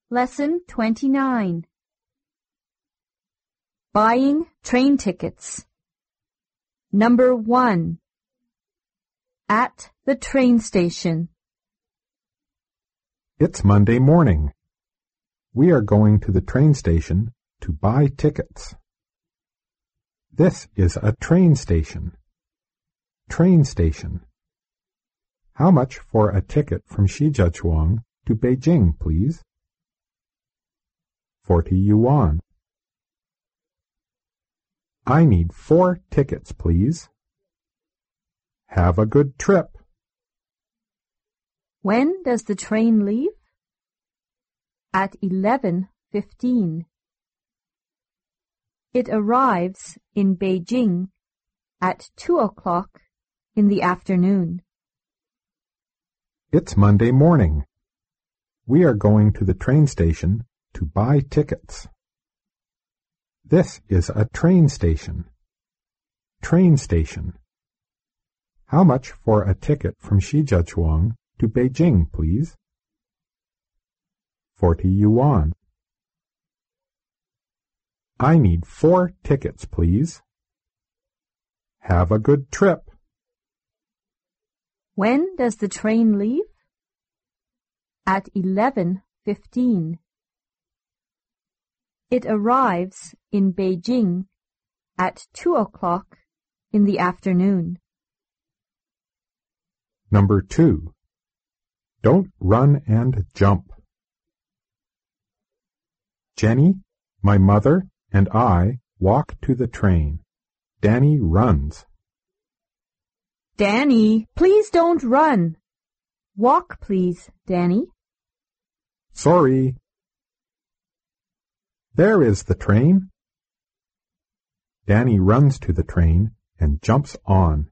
Lesson 29. Buying train tickets. Number 1. At the train station. It's Monday morning. We are going to the train station to buy tickets. This is a train station. Train station. How much for a ticket from Shijiazhuang to Beijing, please? 40 yuan. I need 4 tickets, please. Have a good trip. When does the train leave? At 11:15. It arrives in Beijing at 2 o'clock in the afternoon. It's Monday morning. We are going to the train station to buy tickets. This is a train station. Train station. How much for a ticket from Shijiazhuang to Beijing, please? 40 yuan. I need 4 tickets, please. Have a good trip. When does the train leave? At 11:15. It arrives in Beijing at 2 o'clock in the afternoon. Number 2. Don't run and jump. Jenny, my mother, and I walk to the train. Danny runs. Danny, please don't run. Walk, please, Danny. Sorry. There is the train. Danny runs to the train and jumps on.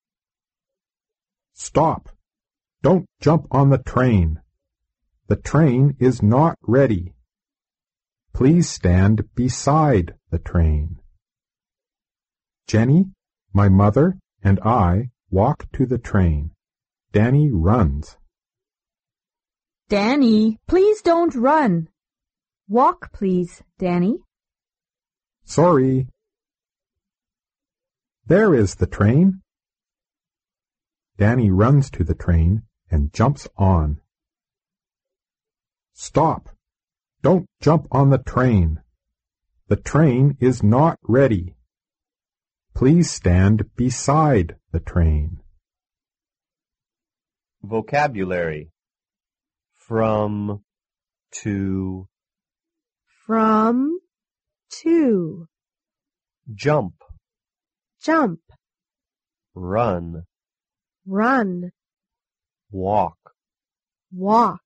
Stop! Don't jump on the train. The train is not ready. Please stand beside the train. Jenny, my mother, and I walk to the train. Danny runs. Danny, please don't run. Walk, please, Danny. Sorry. There is the train. Danny runs to the train and jumps on. Stop! Don't jump on the train. The train is not ready. Please stand beside the train. Vocabulary. From, to. From, to. Jump. Jump. Run. Run. Walk. Walk.